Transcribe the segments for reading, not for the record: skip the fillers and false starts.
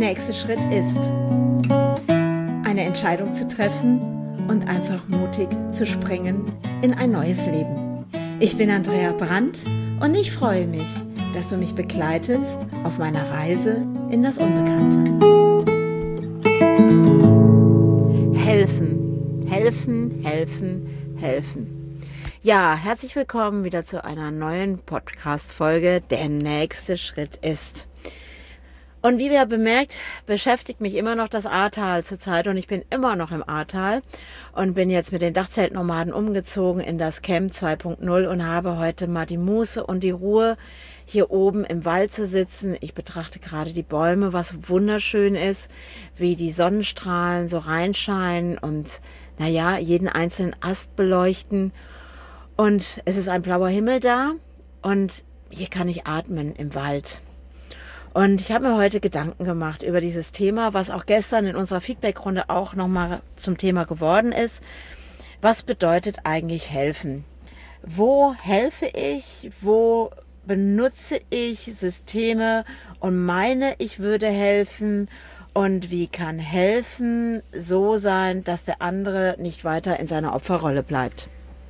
nächste Schritt ist, eine Entscheidung zu treffen und einfach mutig zu springen in ein neues Leben. Ich bin Andrea Brandt und ich freue mich, dass du mich begleitest auf meiner Reise in das Unbekannte. Helfen, helfen, helfen, helfen. Ja, herzlich willkommen wieder zu einer neuen Podcast-Folge. Der nächste Schritt ist. Und wie ihr bemerkt, beschäftigt mich immer noch das Ahrtal zurzeit und ich bin immer noch im Ahrtal und bin jetzt mit den Dachzeltnomaden umgezogen in das Camp 2.0 und habe heute mal die Muße und die Ruhe, hier oben im Wald zu sitzen. Ich betrachte gerade die Bäume, was wunderschön ist, wie die Sonnenstrahlen so reinscheinen und jeden einzelnen Ast beleuchten. Und es ist ein blauer Himmel da und hier kann ich atmen im Wald. Und ich habe mir heute Gedanken gemacht über dieses Thema, was auch gestern in unserer Feedbackrunde auch nochmal zum Thema geworden ist. Was bedeutet eigentlich helfen? Wo helfe ich? Wo benutze ich Systeme und meine, ich würde helfen? Und wie kann helfen so sein, dass der andere nicht weiter in seiner Opferrolle bleibt?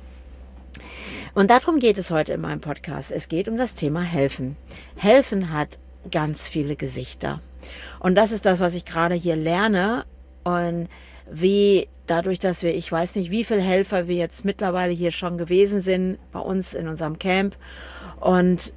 Und darum geht es heute in meinem Podcast. Es geht um das Thema Helfen. Helfen hat ganz viele Gesichter. Und das ist das, was ich gerade hier lerne. Und wie dadurch, dass wir, ich weiß nicht, wie viele Helfer wir jetzt mittlerweile hier schon gewesen sind bei uns in unserem Camp. Und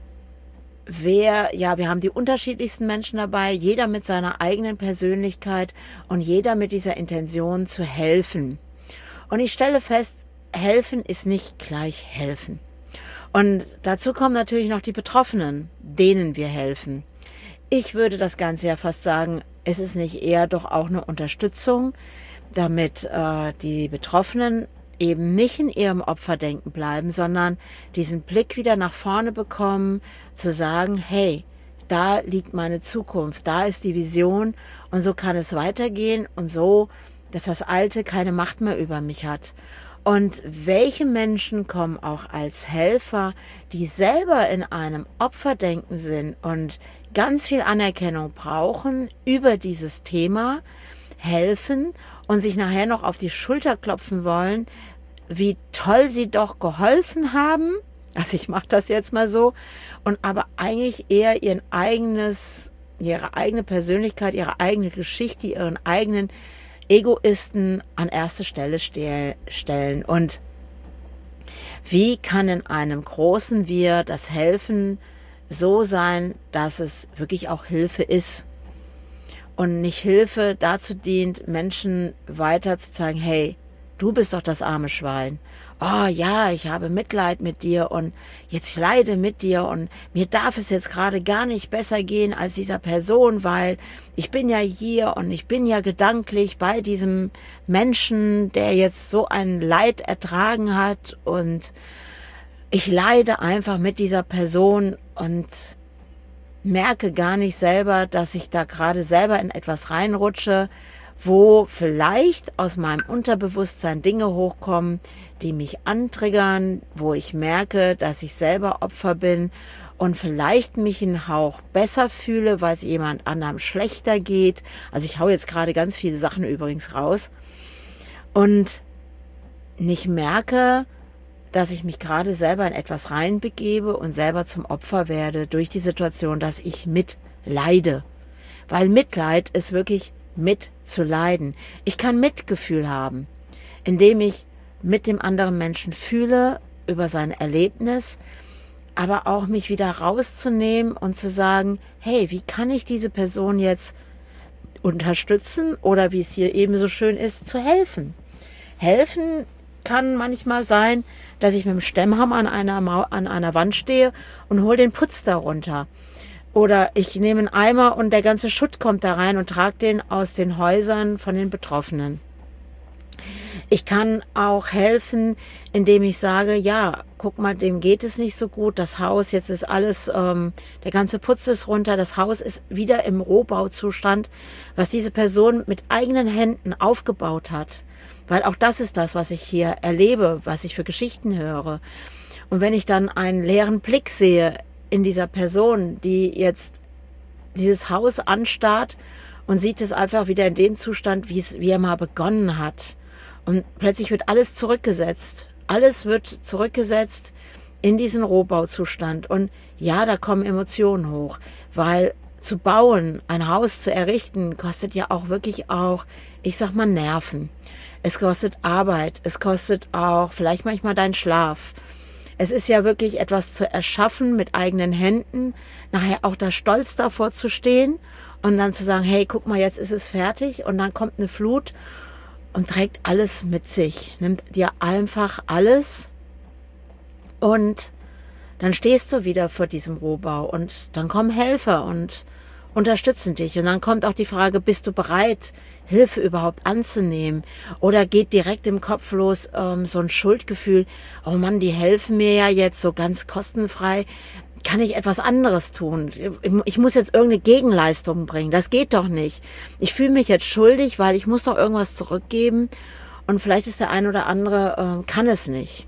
wir haben die unterschiedlichsten Menschen dabei, jeder mit seiner eigenen Persönlichkeit und jeder mit dieser Intention zu helfen. Und ich stelle fest, helfen ist nicht gleich helfen. Und dazu kommen natürlich noch die Betroffenen, denen wir helfen. Ich würde das Ganze ja fast sagen, es ist nicht eher doch auch eine Unterstützung, damit die Betroffenen eben nicht in ihrem Opferdenken bleiben, sondern diesen Blick wieder nach vorne bekommen, zu sagen, hey, da liegt meine Zukunft, da ist die Vision und so kann es weitergehen und so, dass das Alte keine Macht mehr über mich hat. Und welche Menschen kommen auch als Helfer, die selber in einem Opferdenken sind und ganz viel Anerkennung brauchen über dieses Thema, helfen und sich nachher noch auf die Schulter klopfen wollen, wie toll sie doch geholfen haben. Also ich mache das jetzt mal so. Und aber eigentlich eher ihre eigene Persönlichkeit, ihre eigene Geschichte, ihren eigenen Egoisten an erste Stelle stellen. Und wie kann in einem großen Wir das Helfen so sein, dass es wirklich auch Hilfe ist und nicht Hilfe dazu dient, Menschen weiter zu zeigen, hey, du bist doch das arme Schwein. Oh ja, ich habe Mitleid mit dir und jetzt leide mit dir und mir darf es jetzt gerade gar nicht besser gehen als dieser Person, weil ich bin ja hier und ich bin ja gedanklich bei diesem Menschen, der jetzt so ein Leid ertragen hat und ich leide einfach mit dieser Person und merke gar nicht selber, dass ich da gerade selber in etwas reinrutsche, wo vielleicht aus meinem Unterbewusstsein Dinge hochkommen, die mich antriggern, wo ich merke, dass ich selber Opfer bin und vielleicht mich einen Hauch besser fühle, weil es jemand anderem schlechter geht. Also ich hau jetzt gerade ganz viele Sachen übrigens raus und nicht merke, dass ich mich gerade selber in etwas reinbegebe und selber zum Opfer werde durch die Situation, dass ich mitleide. Weil Mitleid ist wirklich mitzuleiden. Ich kann Mitgefühl haben, indem ich mit dem anderen Menschen fühle über sein Erlebnis, aber auch mich wieder rauszunehmen und zu sagen, hey, wie kann ich diese Person jetzt unterstützen oder wie es hier eben so schön ist, zu helfen. Helfen kann manchmal sein, dass ich mit dem Stemmhammer an einer Wand stehe und hole den Putz darunter. Oder ich nehme einen Eimer und der ganze Schutt kommt da rein und trage den aus den Häusern von den Betroffenen. Ich kann auch helfen, indem ich sage, ja, guck mal, dem geht es nicht so gut, das Haus, jetzt ist alles, der ganze Putz ist runter, das Haus ist wieder im Rohbauzustand, was diese Person mit eigenen Händen aufgebaut hat. Weil auch das ist das, was ich hier erlebe, was ich für Geschichten höre. Und wenn ich dann einen leeren Blick sehe in dieser Person, die jetzt dieses Haus anstarrt und sieht es einfach wieder in dem Zustand, wie er mal begonnen hat. Und plötzlich wird alles zurückgesetzt. Alles wird zurückgesetzt in diesen Rohbauzustand. Und ja, da kommen Emotionen hoch, weil zu bauen, ein Haus zu errichten, kostet ja auch wirklich auch, ich sag mal, Nerven. Es kostet Arbeit, es kostet auch vielleicht manchmal deinen Schlaf. Es ist ja wirklich etwas zu erschaffen mit eigenen Händen, nachher auch da stolz davor zu stehen und dann zu sagen, hey, guck mal, jetzt ist es fertig, und dann kommt eine Flut und trägt alles mit sich, nimmt dir einfach alles, und dann stehst du wieder vor diesem Rohbau und dann kommen Helfer und unterstützen dich. Und dann kommt auch die Frage, bist du bereit, Hilfe überhaupt anzunehmen? Oder geht direkt im Kopf los so ein Schuldgefühl, oh Mann, die helfen mir ja jetzt so ganz kostenfrei. Kann ich etwas anderes tun? Ich muss jetzt irgendeine Gegenleistung bringen. Das geht doch nicht. Ich fühle mich jetzt schuldig, weil ich muss doch irgendwas zurückgeben. Und vielleicht ist der ein oder andere, kann es nicht.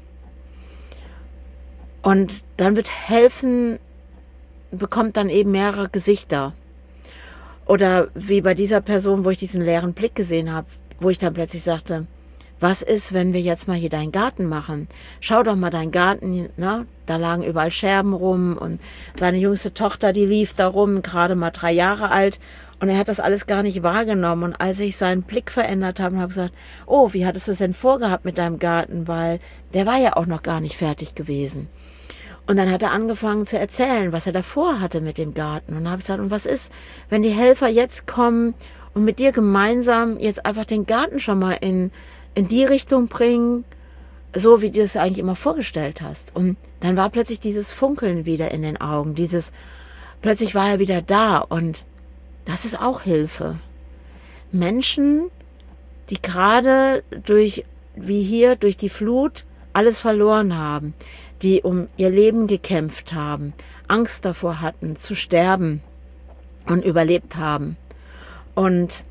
Und dann wird helfen, bekommt dann eben mehrere Gesichter. Oder wie bei dieser Person, wo ich diesen leeren Blick gesehen habe, wo ich dann plötzlich sagte, was ist, wenn wir jetzt mal hier deinen Garten machen? Schau doch mal deinen Garten, ne? Da lagen überall Scherben rum und seine jüngste Tochter, die lief da rum, gerade mal 3 Jahre alt, und er hat das alles gar nicht wahrgenommen. Und als ich seinen Blick verändert habe und habe gesagt, oh, wie hattest du es denn vorgehabt mit deinem Garten? Weil der war ja auch noch gar nicht fertig gewesen. Und dann hat er angefangen zu erzählen, was er davor hatte mit dem Garten. Und dann habe ich gesagt, und was ist, wenn die Helfer jetzt kommen und mit dir gemeinsam jetzt einfach den Garten schon mal in die Richtung bringen, so wie du es eigentlich immer vorgestellt hast. Und dann war plötzlich dieses Funkeln wieder in den Augen, plötzlich war er wieder da, und das ist auch Hilfe. Menschen, die gerade durch die Flut alles verloren haben, die um ihr Leben gekämpft haben, Angst davor hatten, zu sterben und überlebt haben. Und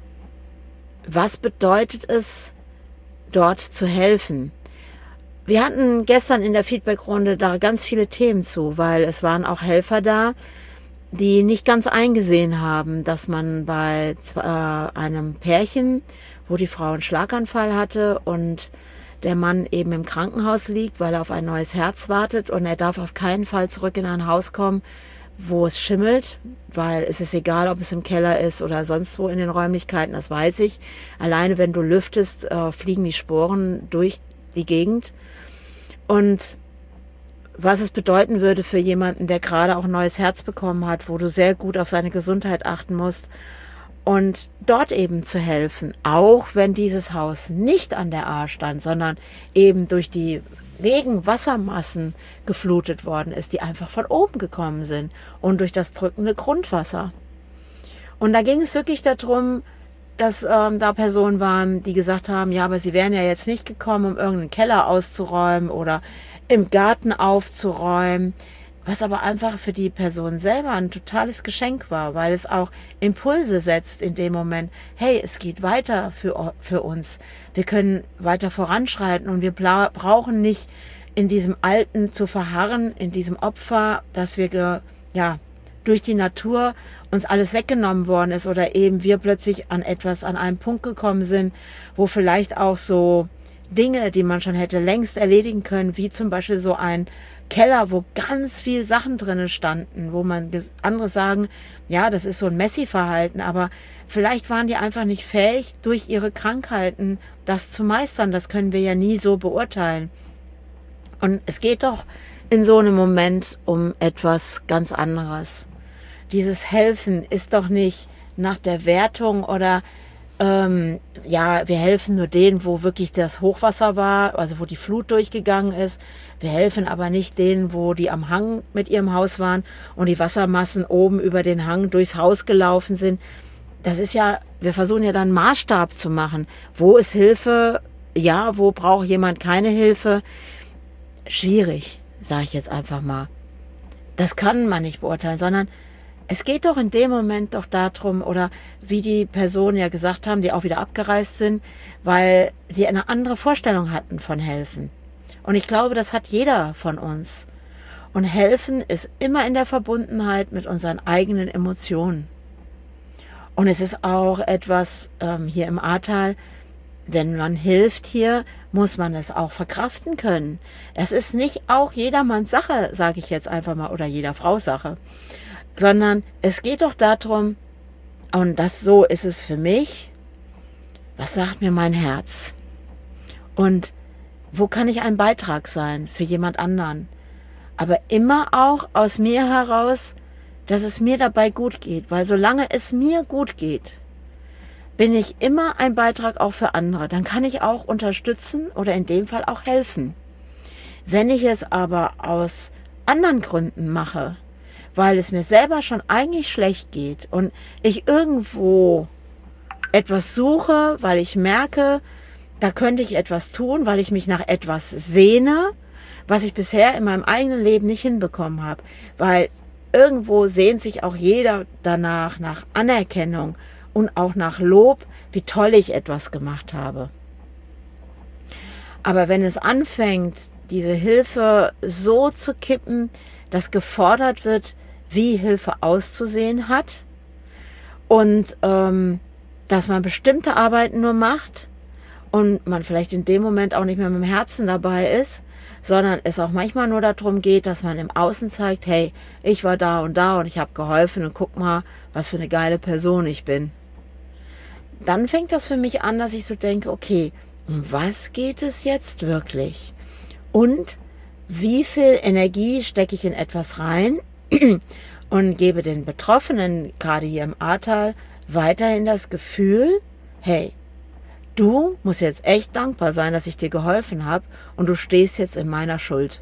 was bedeutet es, dort zu helfen? Wir hatten gestern in der Feedbackrunde da ganz viele Themen zu, weil es waren auch Helfer da, die nicht ganz eingesehen haben, dass man bei einem Pärchen, wo die Frau einen Schlaganfall hatte und der Mann eben im Krankenhaus liegt, weil er auf ein neues Herz wartet, und er darf auf keinen Fall zurück in ein Haus kommen, wo es schimmelt, weil es ist egal, ob es im Keller ist oder sonst wo in den Räumlichkeiten, das weiß ich. Alleine wenn du lüftest, fliegen die Sporen durch die Gegend. Und was es bedeuten würde für jemanden, der gerade auch ein neues Herz bekommen hat, wo du sehr gut auf seine Gesundheit achten musst, und dort eben zu helfen, auch wenn dieses Haus nicht an der Ahr stand, sondern eben durch die Regenwassermassen geflutet worden ist, die einfach von oben gekommen sind und durch das drückende Grundwasser. Und da ging es wirklich darum, dass da Personen waren, die gesagt haben, ja, aber sie wären ja jetzt nicht gekommen, um irgendeinen Keller auszuräumen oder im Garten aufzuräumen, was aber einfach für die Person selber ein totales Geschenk war, weil es auch Impulse setzt in dem Moment, hey, es geht weiter für uns, wir können weiter voranschreiten und wir brauchen nicht in diesem Alten zu verharren, in diesem Opfer, dass wir durch die Natur uns alles weggenommen worden ist oder eben wir plötzlich an einem Punkt gekommen sind, wo vielleicht auch so Dinge, die man schon hätte längst erledigen können, wie zum Beispiel so ein Keller, wo ganz viel Sachen drinnen standen, wo andere sagen, ja, das ist so ein Messi-Verhalten, aber vielleicht waren die einfach nicht fähig, durch ihre Krankheiten das zu meistern. Das können wir ja nie so beurteilen. Und es geht doch in so einem Moment um etwas ganz anderes. Dieses Helfen ist doch nicht nach der Wertung oder wir helfen nur denen, wo wirklich das Hochwasser war, also wo die Flut durchgegangen ist. Wir helfen aber nicht denen, wo die am Hang mit ihrem Haus waren und die Wassermassen oben über den Hang durchs Haus gelaufen sind. Das ist ja, wir versuchen ja dann Maßstab zu machen. Wo ist Hilfe? Ja, wo braucht jemand keine Hilfe? Schwierig, sage ich jetzt einfach mal. Das kann man nicht beurteilen, sondern es geht doch in dem Moment doch darum, oder wie die Personen ja gesagt haben, die auch wieder abgereist sind, weil sie eine andere Vorstellung hatten von Helfen. Und ich glaube, das hat jeder von uns. Und Helfen ist immer in der Verbundenheit mit unseren eigenen Emotionen. Und es ist auch etwas hier im Ahrtal, wenn man hilft hier, muss man es auch verkraften können. Es ist nicht auch jedermanns Sache, sage ich jetzt einfach mal, oder jeder Frau Sache, sondern es geht doch darum, und so ist es für mich, was sagt mir mein Herz? Und wo kann ich ein Beitrag sein für jemand anderen? Aber immer auch aus mir heraus, dass es mir dabei gut geht, weil solange es mir gut geht, bin ich immer ein Beitrag auch für andere. Dann kann ich auch unterstützen oder in dem Fall auch helfen. Wenn ich es aber aus anderen Gründen mache, weil es mir selber schon eigentlich schlecht geht und ich irgendwo etwas suche, weil ich merke, da könnte ich etwas tun, weil ich mich nach etwas sehne, was ich bisher in meinem eigenen Leben nicht hinbekommen habe. Weil irgendwo sehnt sich auch jeder danach, nach Anerkennung und auch nach Lob, wie toll ich etwas gemacht habe. Aber wenn es anfängt, diese Hilfe so zu kippen, dass gefordert wird, wie Hilfe auszusehen hat und dass man bestimmte Arbeiten nur macht und man vielleicht in dem Moment auch nicht mehr mit dem Herzen dabei ist, sondern es auch manchmal nur darum geht, dass man im Außen zeigt, hey, ich war da und ich habe geholfen und guck mal, was für eine geile Person ich bin. Dann fängt das für mich an, dass ich so denke, okay, um was geht es jetzt wirklich? Und wie viel Energie stecke ich in etwas rein und gebe den Betroffenen, gerade hier im Ahrtal, weiterhin das Gefühl, hey, du musst jetzt echt dankbar sein, dass ich dir geholfen habe und du stehst jetzt in meiner Schuld.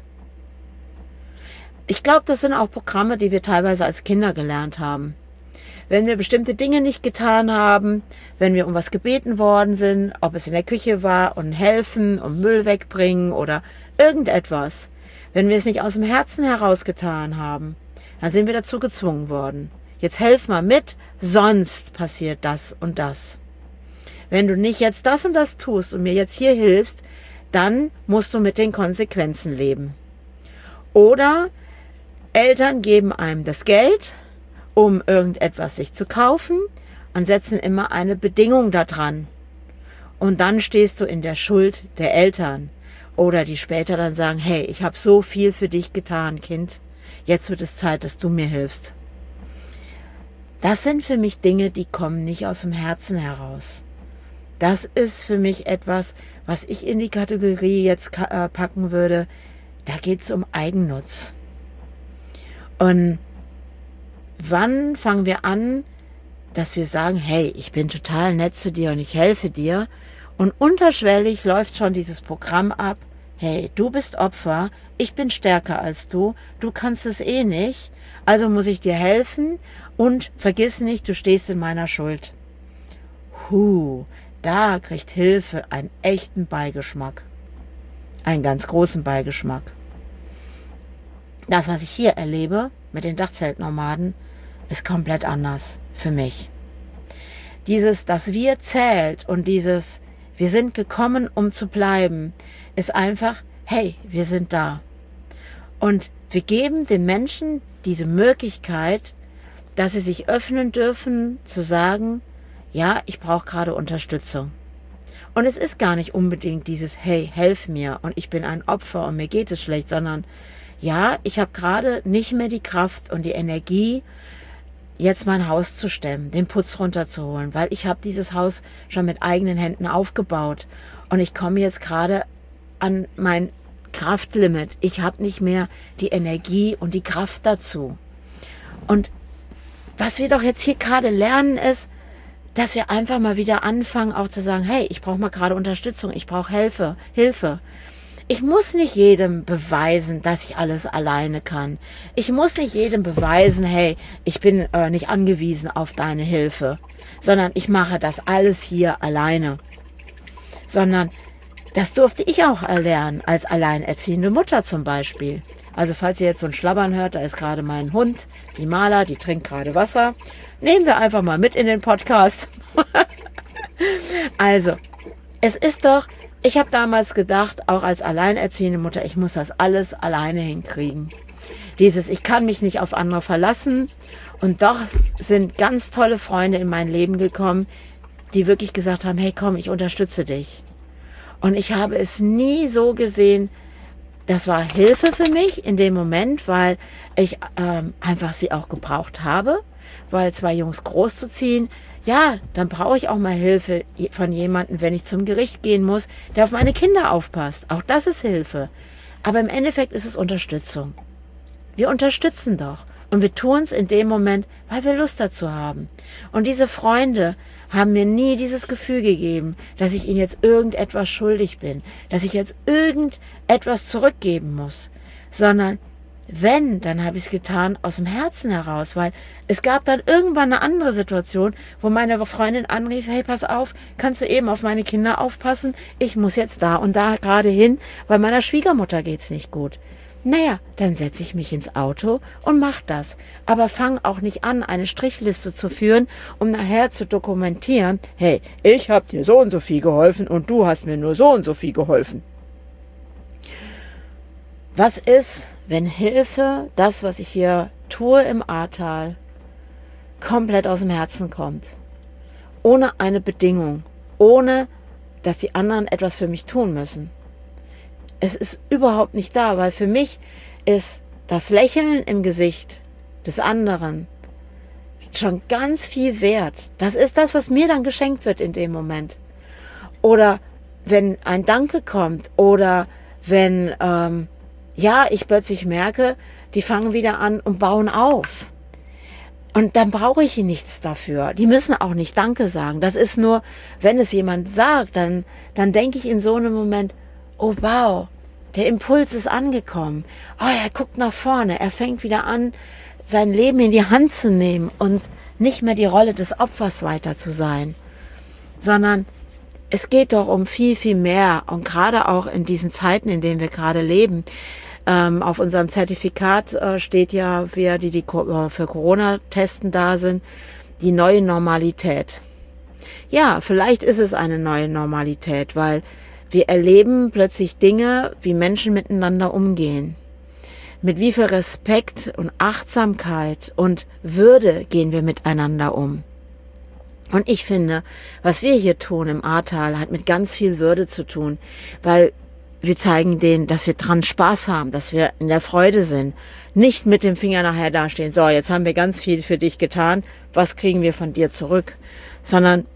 Ich glaube, das sind auch Programme, die wir teilweise als Kinder gelernt haben. Wenn wir bestimmte Dinge nicht getan haben, wenn wir um was gebeten worden sind, ob es in der Küche war und helfen, um Müll wegbringen oder irgendetwas, wenn wir es nicht aus dem Herzen heraus getan haben, dann sind wir dazu gezwungen worden. Jetzt helf mal mit, sonst passiert das und das. Wenn du nicht jetzt das und das tust und mir jetzt hier hilfst, dann musst du mit den Konsequenzen leben. Oder Eltern geben einem das Geld, um irgendetwas sich zu kaufen und setzen immer eine Bedingung daran. Und dann stehst du in der Schuld der Eltern. Oder die später dann sagen, hey, ich habe so viel für dich getan, Kind. Jetzt wird es Zeit, dass du mir hilfst. Das sind für mich Dinge, die kommen nicht aus dem Herzen heraus. Das ist für mich etwas, was ich in die Kategorie jetzt packen würde. Da geht es um Eigennutz. Und wann fangen wir an, dass wir sagen, hey, ich bin total nett zu dir und ich helfe dir. Und unterschwellig läuft schon dieses Programm ab, hey, du bist Opfer, ich bin stärker als du kannst es eh nicht, also muss ich dir helfen und vergiss nicht, du stehst in meiner Schuld. Da kriegt Hilfe einen echten Beigeschmack. Einen ganz großen Beigeschmack. Das, was ich hier erlebe mit den Dachzeltnomaden, ist komplett anders für mich. Dieses, das Wir zählt und dieses, wir sind gekommen, um zu bleiben, ist einfach, hey, wir sind da. Und wir geben den Menschen diese Möglichkeit, dass sie sich öffnen dürfen, zu sagen, ja, ich brauche gerade Unterstützung. Und es ist gar nicht unbedingt dieses, hey, helf mir und ich bin ein Opfer und mir geht es schlecht, sondern ja, ich habe gerade nicht mehr die Kraft und die Energie, jetzt mein Haus zu stemmen, den Putz runterzuholen, weil ich habe dieses Haus schon mit eigenen Händen aufgebaut und ich komme jetzt gerade an mein Kraftlimit. Ich habe nicht mehr die Energie und die Kraft dazu. Und was wir doch jetzt hier gerade lernen ist, dass wir einfach mal wieder anfangen auch zu sagen, hey, ich brauche mal gerade Unterstützung, ich brauche Hilfe. Ich muss nicht jedem beweisen, dass ich alles alleine kann. Ich muss nicht jedem beweisen, hey, ich bin nicht angewiesen auf deine Hilfe, sondern ich mache das alles hier alleine. Sondern das durfte ich auch erlernen, als alleinerziehende Mutter zum Beispiel. Also falls ihr jetzt so ein Schlabbern hört, da ist gerade mein Hund, die Mala, die trinkt gerade Wasser. Nehmen wir einfach mal mit in den Podcast. Also, es ist doch, ich habe damals gedacht, auch als alleinerziehende Mutter, ich muss das alles alleine hinkriegen. Dieses, ich kann mich nicht auf andere verlassen Und doch sind ganz tolle Freunde in mein Leben gekommen, die wirklich gesagt haben, hey komm, ich unterstütze dich. Und ich habe es nie so gesehen, das war Hilfe für mich in dem Moment, weil ich einfach sie auch gebraucht habe, weil 2 Jungs großzuziehen, ja, dann brauche ich auch mal Hilfe von jemandem, wenn ich zum Gericht gehen muss, der auf meine Kinder aufpasst. Auch das ist Hilfe. Aber im Endeffekt ist es Unterstützung. Wir unterstützen doch. Und wir tun es in dem Moment, weil wir Lust dazu haben. Und diese Freunde haben mir nie dieses Gefühl gegeben, dass ich ihnen jetzt irgendetwas schuldig bin, dass ich jetzt irgendetwas zurückgeben muss, sondern wenn, dann habe ich es getan aus dem Herzen heraus, weil es gab dann irgendwann eine andere Situation, wo meine Freundin anrief, hey, pass auf, kannst du eben auf meine Kinder aufpassen? Ich muss jetzt da und da gerade hin, weil meiner Schwiegermutter geht's nicht gut. Naja, dann setze ich mich ins Auto und mach das. Aber fang auch nicht an, eine Strichliste zu führen, um nachher zu dokumentieren, hey, ich habe dir so und so viel geholfen und du hast mir nur so und so viel geholfen. Was ist, wenn Hilfe, das, was ich hier tue im Ahrtal, komplett aus dem Herzen kommt? Ohne eine Bedingung, ohne, dass die anderen etwas für mich tun müssen. Es ist überhaupt nicht da, weil für mich ist das Lächeln im Gesicht des anderen schon ganz viel wert. Das ist das, was mir dann geschenkt wird in dem Moment. Oder wenn ein Danke kommt oder wenn ich plötzlich merke, die fangen wieder an und bauen auf. Und dann brauche ich nichts dafür. Die müssen auch nicht Danke sagen. Das ist nur, wenn es jemand sagt, dann denke ich in so einem Moment, oh wow, der Impuls ist angekommen. Oh, er guckt nach vorne. Er fängt wieder an, sein Leben in die Hand zu nehmen und nicht mehr die Rolle des Opfers weiter zu sein, sondern es geht doch um viel, viel mehr. Und gerade auch in diesen Zeiten, in denen wir gerade leben, auf unserem Zertifikat steht ja, wir, die für Corona-Testen da sind, die neue Normalität. Ja, vielleicht ist es eine neue Normalität, weil wir erleben plötzlich Dinge, wie Menschen miteinander umgehen. Mit wie viel Respekt und Achtsamkeit und Würde gehen wir miteinander um. Und ich finde, was wir hier tun im Ahrtal, hat mit ganz viel Würde zu tun, weil wir zeigen denen, dass wir dran Spaß haben, dass wir in der Freude sind. Nicht mit dem Finger nachher dastehen, so, jetzt haben wir ganz viel für dich getan, was kriegen wir von dir zurück? Sondern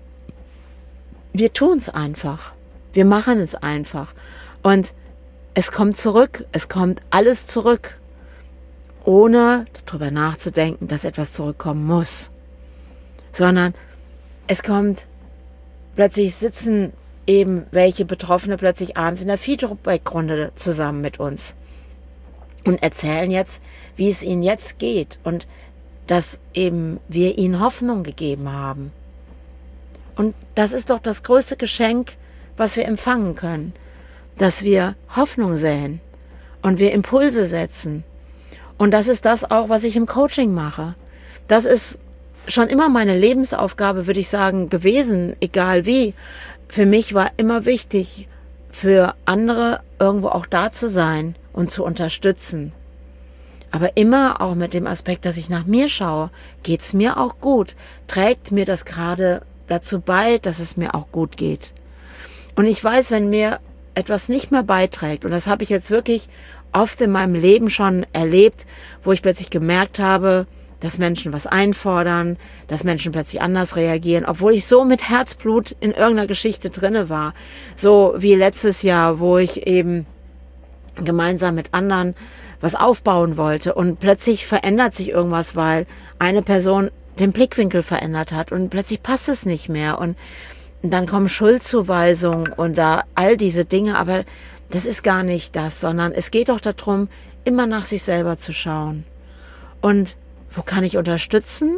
wir tun es einfach. Wir machen es einfach. Und es kommt zurück. Es kommt alles zurück. Ohne darüber nachzudenken, dass etwas zurückkommen muss. Sondern es kommt, plötzlich sitzen eben welche Betroffene plötzlich abends in der Feedback-Runde zusammen mit uns. Und erzählen jetzt, wie es ihnen jetzt geht. Und dass eben wir ihnen Hoffnung gegeben haben. Und das ist doch das größte Geschenk, was wir empfangen können, dass wir Hoffnung säen und wir Impulse setzen. Und das ist das auch, was ich im Coaching mache. Das ist schon immer meine Lebensaufgabe, würde ich sagen, gewesen, egal wie. Für mich war immer wichtig, für andere irgendwo auch da zu sein und zu unterstützen. Aber immer auch mit dem Aspekt, dass ich nach mir schaue, geht's mir auch gut? Trägt mir das gerade dazu bei, dass es mir auch gut geht? Und ich weiß, wenn mir etwas nicht mehr beiträgt, und das habe ich jetzt wirklich oft in meinem Leben schon erlebt, wo ich plötzlich gemerkt habe, dass Menschen was einfordern, dass Menschen plötzlich anders reagieren, obwohl ich so mit Herzblut in irgendeiner Geschichte drinne war. So wie letztes Jahr, wo ich eben gemeinsam mit anderen was aufbauen wollte und plötzlich verändert sich irgendwas, weil eine Person den Blickwinkel verändert hat und plötzlich passt es nicht mehr und dann kommen Schuldzuweisungen und da all diese Dinge, aber das ist gar nicht das, sondern es geht doch darum, immer nach sich selber zu schauen. Und wo kann ich unterstützen,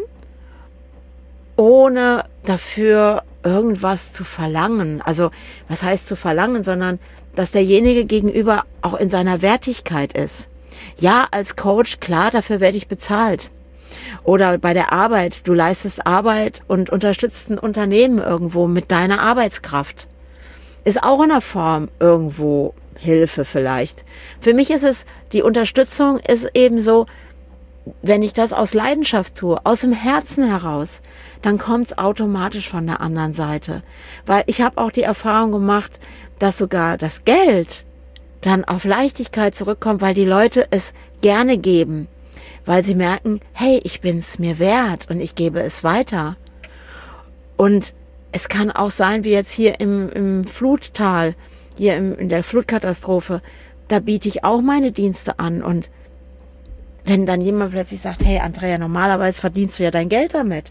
ohne dafür irgendwas zu verlangen? Also was heißt zu verlangen, sondern dass derjenige gegenüber auch in seiner Wertigkeit ist. Ja, als Coach, klar, dafür werde ich bezahlt. Oder bei der Arbeit, du leistest Arbeit und unterstützt ein Unternehmen irgendwo mit deiner Arbeitskraft. Ist auch in einer Form irgendwo Hilfe vielleicht. Für mich ist es, die Unterstützung ist eben so, wenn ich das aus Leidenschaft tue, aus dem Herzen heraus, dann kommt es automatisch von der anderen Seite. Weil ich habe auch die Erfahrung gemacht, dass sogar das Geld dann auf Leichtigkeit zurückkommt, weil die Leute es gerne geben, weil sie merken, hey, ich bin's mir wert und ich gebe es weiter. Und es kann auch sein, wie jetzt hier im Fluttal, hier in der Flutkatastrophe, da biete ich auch meine Dienste an. Und wenn dann jemand plötzlich sagt, hey Andrea, normalerweise verdienst du ja dein Geld damit.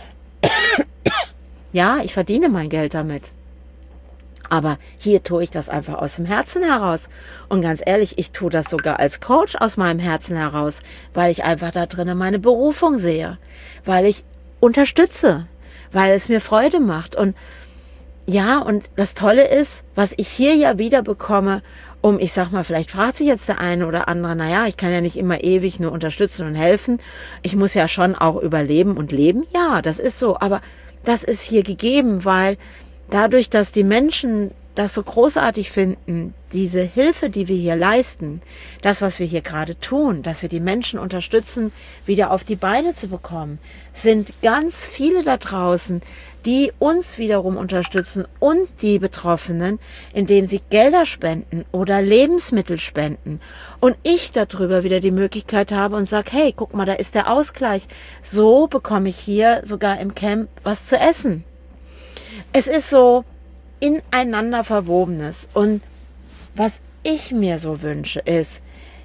Ja, ich verdiene mein Geld damit. Aber hier tue ich das einfach aus dem Herzen heraus. Und ganz ehrlich, ich tue das sogar als Coach aus meinem Herzen heraus, weil ich einfach da drinnen meine Berufung sehe, weil ich unterstütze, weil es mir Freude macht. Und ja, und das Tolle ist, was ich hier ja wieder bekomme, ich sag mal, vielleicht fragt sich jetzt der eine oder andere, naja, ich kann ja nicht immer ewig nur unterstützen und helfen. Ich muss ja schon auch überleben und leben. Ja, das ist so. Aber das ist hier gegeben, weil dadurch, dass die Menschen das so großartig finden, diese Hilfe, die wir hier leisten, das, was wir hier gerade tun, dass wir die Menschen unterstützen, wieder auf die Beine zu bekommen, sind ganz viele da draußen, die uns wiederum unterstützen und die Betroffenen, indem sie Gelder spenden oder Lebensmittel spenden. Und ich darüber wieder die Möglichkeit habe und sage, hey, guck mal, da ist der Ausgleich. So bekomme ich hier sogar im Camp was zu essen. Es ist so ineinander Verwobenes. Und was ich mir so wünsche, ist,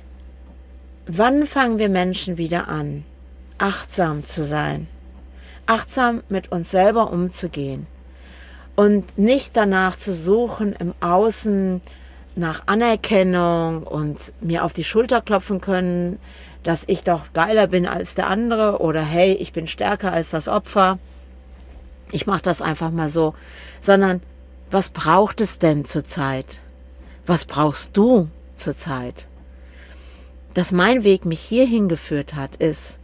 wann fangen wir Menschen wieder an, achtsam zu sein? Achtsam mit uns selber umzugehen und nicht danach zu suchen im Außen nach Anerkennung und mir auf die Schulter klopfen können, dass ich doch geiler bin als der andere oder hey, ich bin stärker als das Opfer. Ich mache das einfach mal so, sondern was braucht es denn zurzeit? Was brauchst du zurzeit? Dass mein Weg mich hierhin geführt hat, ist,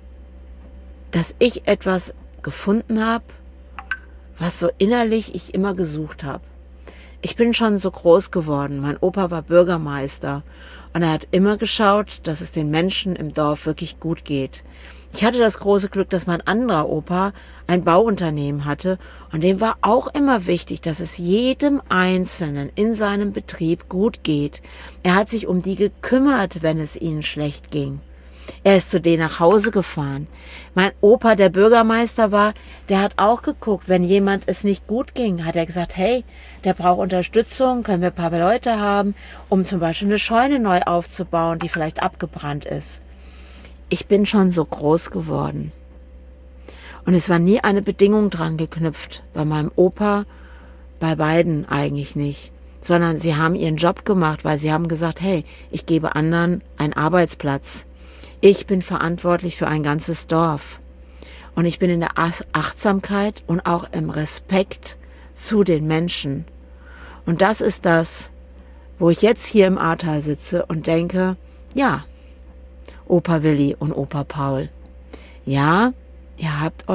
dass ich etwas gefunden habe, was so innerlich ich immer gesucht habe. Ich bin schon so groß geworden. Mein Opa war Bürgermeister und er hat immer geschaut, dass es den Menschen im Dorf wirklich gut geht. Ich hatte das große Glück, dass mein anderer Opa ein Bauunternehmen hatte und dem war auch immer wichtig, dass es jedem Einzelnen in seinem Betrieb gut geht. Er hat sich um die gekümmert, wenn es ihnen schlecht ging. Er ist zu denen nach Hause gefahren. Mein Opa, der Bürgermeister war, der hat auch geguckt, wenn jemand es nicht gut ging, hat er gesagt, hey, der braucht Unterstützung, können wir ein paar Leute haben, um zum Beispiel eine Scheune neu aufzubauen, die vielleicht abgebrannt ist. Ich bin schon so groß geworden. Und es war nie eine Bedingung dran geknüpft. Bei meinem Opa, bei beiden eigentlich nicht. Sondern sie haben ihren Job gemacht, weil sie haben gesagt, hey, ich gebe anderen einen Arbeitsplatz. Ich bin verantwortlich für ein ganzes Dorf. Und ich bin in der Achtsamkeit und auch im Respekt zu den Menschen. Und das ist das, wo ich jetzt hier im Ahrtal sitze und denke, ja, Opa Willi und Opa Paul, ja, ihr habt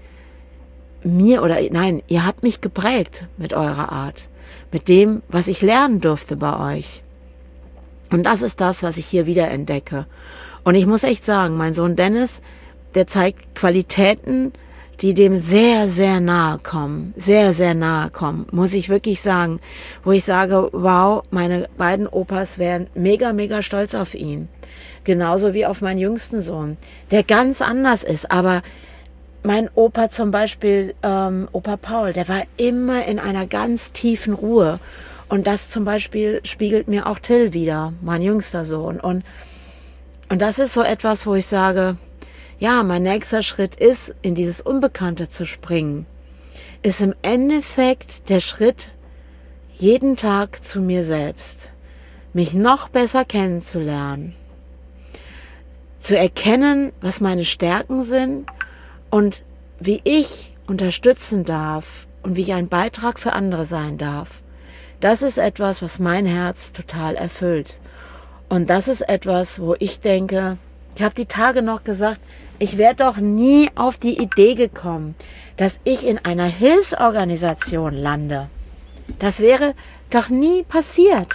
ihr habt mich geprägt mit eurer Art, mit dem, was ich lernen durfte bei euch. Und das ist das, was ich hier wieder entdecke. Und ich muss echt sagen, mein Sohn Dennis, der zeigt Qualitäten, die dem sehr, sehr nahe kommen. Sehr, sehr nahe kommen, muss ich wirklich sagen. Wo ich sage, wow, meine beiden Opas wären mega, mega stolz auf ihn. Genauso wie auf meinen jüngsten Sohn, der ganz anders ist. Aber mein Opa zum Beispiel, Opa Paul, der war immer in einer ganz tiefen Ruhe. Und das zum Beispiel spiegelt mir auch Till wieder, mein jüngster Sohn. Und das ist so etwas, wo ich sage, ja, mein nächster Schritt ist, in dieses Unbekannte zu springen, ist im Endeffekt der Schritt, jeden Tag zu mir selbst, mich noch besser kennenzulernen, zu erkennen, was meine Stärken sind und wie ich unterstützen darf und wie ich ein Beitrag für andere sein darf. Das ist etwas, was mein Herz total erfüllt. Und das ist etwas, wo ich denke, ich habe die Tage noch gesagt, ich wäre doch nie auf die Idee gekommen, dass ich in einer Hilfsorganisation lande. Das wäre doch nie passiert,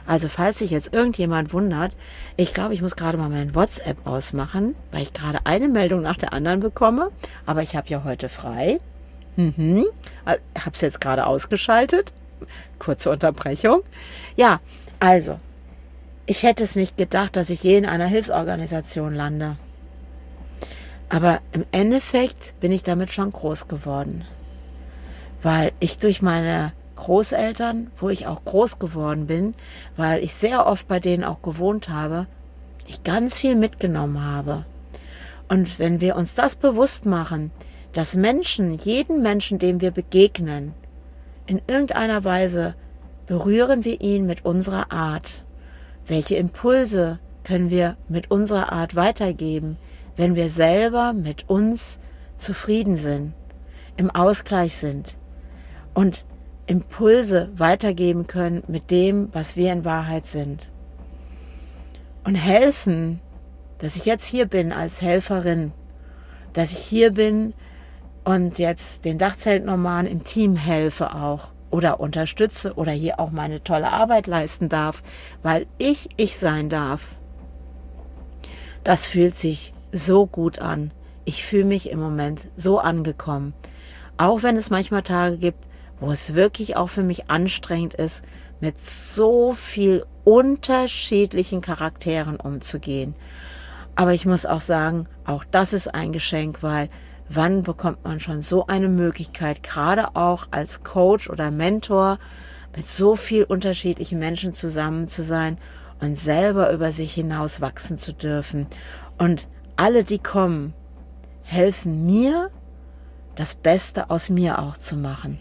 Also falls sich jetzt irgendjemand wundert, ich glaube, ich muss gerade mal mein WhatsApp ausmachen, weil ich gerade eine Meldung nach der anderen bekomme. Aber ich habe ja heute frei. Habe es jetzt gerade ausgeschaltet. Kurze Unterbrechung. Ja, also, ich hätte es nicht gedacht, dass ich je in einer Hilfsorganisation lande. Aber im Endeffekt bin ich damit schon groß geworden. Weil ich durch meine Großeltern, wo ich auch groß geworden bin, weil ich sehr oft bei denen auch gewohnt habe, ich ganz viel mitgenommen habe. Und wenn wir uns das bewusst machen, dass Menschen, jeden Menschen, dem wir begegnen, in irgendeiner Weise berühren wir ihn mit unserer Art. Welche Impulse können wir mit unserer Art weitergeben, wenn wir selber mit uns zufrieden sind, im Ausgleich sind und Impulse weitergeben können mit dem, was wir in Wahrheit sind. Und helfen, dass ich jetzt hier bin als Helferin, dass ich hier bin und jetzt den Dachzeltnomaden im Team helfe auch oder unterstütze oder hier auch meine tolle Arbeit leisten darf, weil ich sein darf. Das fühlt sich so gut an. Ich fühle mich im Moment so angekommen. Auch wenn es manchmal Tage gibt, wo es wirklich auch für mich anstrengend ist, mit so viel unterschiedlichen Charakteren umzugehen. Aber ich muss auch sagen, auch das ist ein Geschenk, weil wann bekommt man schon so eine Möglichkeit, gerade auch als Coach oder Mentor, mit so viel unterschiedlichen Menschen zusammen zu sein und selber über sich hinaus wachsen zu dürfen. Und alle, die kommen, helfen mir, das Beste aus mir auch zu machen.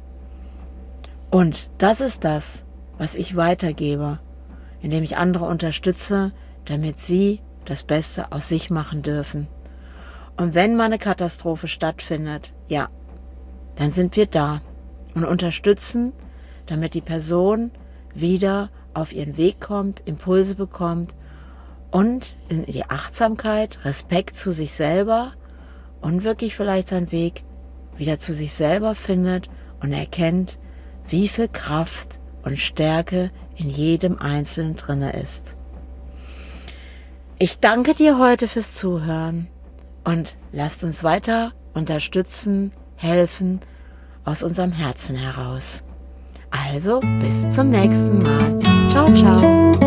Und das ist das, was ich weitergebe, indem ich andere unterstütze, damit sie das Beste aus sich machen dürfen. Und wenn mal eine Katastrophe stattfindet, ja, dann sind wir da und unterstützen, damit die Person wieder auf ihren Weg kommt, Impulse bekommt und in die Achtsamkeit, Respekt zu sich selber und wirklich vielleicht seinen Weg wieder zu sich selber findet und erkennt, wie viel Kraft und Stärke in jedem Einzelnen drinne ist. Ich danke dir heute fürs Zuhören und lasst uns weiter unterstützen, helfen aus unserem Herzen heraus. Also bis zum nächsten Mal. Ciao, ciao.